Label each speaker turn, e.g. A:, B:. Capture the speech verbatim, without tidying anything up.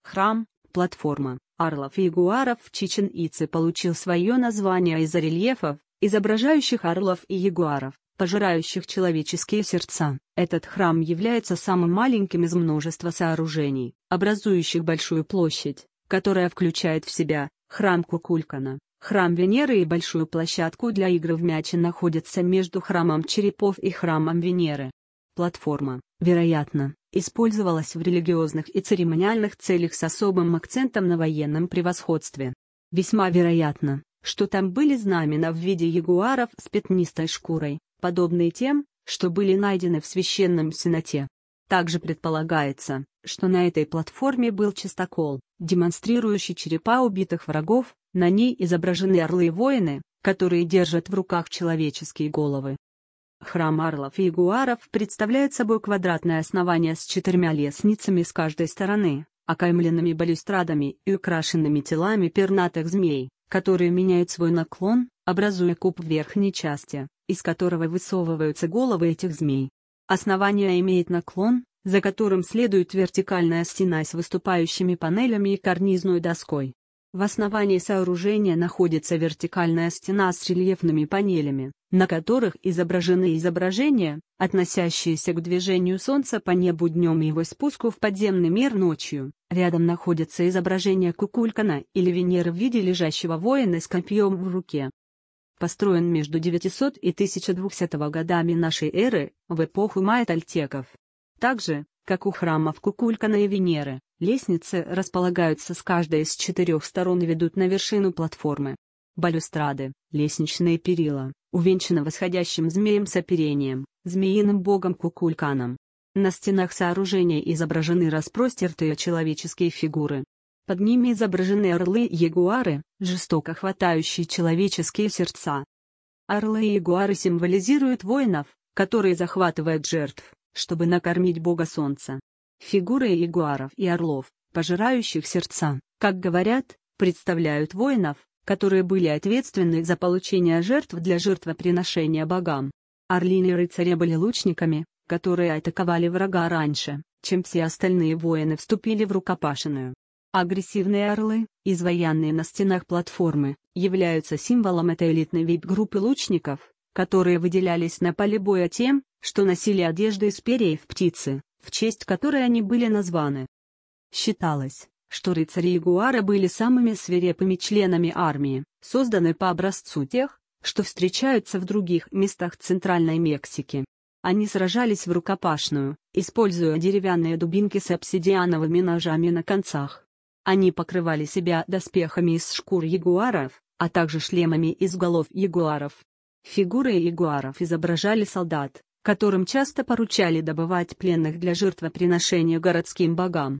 A: Храм, платформа, орлов и ягуаров в Чичен-Ице получил свое название из-за рельефов, изображающих орлов и ягуаров, пожирающих человеческие сердца. Этот храм является самым маленьким из множества сооружений, образующих большую площадь, которая включает в себя храм Кукулкана, храм Венеры и большую площадку для игр в мяче находится между храмом черепов и храмом Венеры. Платформа, вероятно, использовалась в религиозных и церемониальных целях с особым акцентом на военном превосходстве. Весьма вероятно, что там были знамена в виде ягуаров с пятнистой шкурой, подобные тем, что были найдены в священном сеноте. Также предполагается, что на этой платформе был частокол, демонстрирующий черепа убитых врагов, на ней изображены орлы и воины, которые держат в руках человеческие головы. Храм орлов и ягуаров представляет собой квадратное основание с четырьмя лестницами с каждой стороны, окаймленными балюстрадами и украшенными телами пернатых змей, которые меняют свой наклон, образуя куб в верхней части, из которого высовываются головы этих змей. Основание имеет наклон, за которым следует вертикальная стена с выступающими панелями и карнизной доской. В основании сооружения находится вертикальная стена с рельефными панелями, на которых изображены изображения, относящиеся к движению Солнца по небу днем и его спуску в подземный мир ночью. Рядом находится изображение Кукулкана или Венеры в виде лежащего воина с копьем в руке. Построен между девятисотым и тысяча двухсотым годами нашей эры, в эпоху майя-тольтеков. Так же, как у храмов Кукулкана и Венеры, лестницы располагаются с каждой из четырех сторон и ведут на вершину платформы. Балюстрады, лестничные перила, увенчаны восходящим змеем с оперением, змеиным богом Кукулканом. На стенах сооружения изображены распростертые человеческие фигуры. Под ними изображены орлы и ягуары, жестоко хватающие человеческие сердца. Орлы и ягуары символизируют воинов, которые захватывают жертв, чтобы накормить бога солнца. Фигуры ягуаров и орлов, пожирающих сердца, как говорят, представляют воинов, которые были ответственны за получение жертв для жертвоприношения богам. Орлиные рыцари были лучниками, которые атаковали врага раньше, чем все остальные воины вступили в рукопашную. Агрессивные орлы, изваянные на стенах платформы, являются символом этой элитной вип-группы лучников, которые выделялись на поле боя тем, что носили одежду из перьев птицы, в честь которой они были названы. Считалось, что рыцари-ягуары были самыми свирепыми членами армии, созданной по образцу тех, что встречаются в других местах Центральной Мексики. Они сражались в рукопашную, используя деревянные дубинки с обсидиановыми ножами на концах. Они покрывали себя доспехами из шкур ягуаров, а также шлемами из голов ягуаров. Фигуры ягуаров изображали солдат, которым часто поручали добывать пленных для жертвоприношения городским богам.